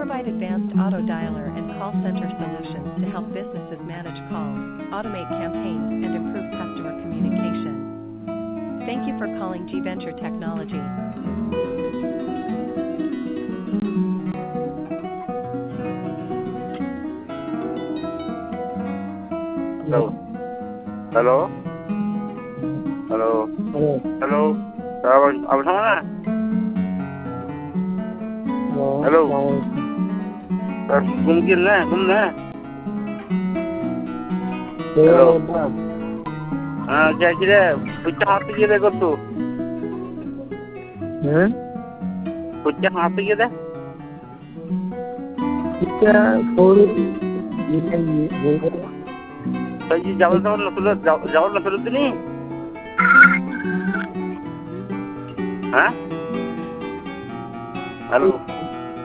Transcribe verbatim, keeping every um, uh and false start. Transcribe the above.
provide advanced auto dialer and call center solutions to help businesses manage calls, automate campaigns, and improve customer communication. Thank you for calling G Venture Technology. Hello. Hello. Hello. Hello. Hello. Abang abang sama mana? Hello. Hello. Sir, mungkin lah, mungkin. Hello. Ah, क्या किरे? पुच्चा हाथ पे किरे कर तू? हैं? पुच्चा हाथ पे किरे? पुच्चा फोर ये ये ये तो ये जावल जावल नसुल जावल नसुल तो नहीं? हाँ? Hello.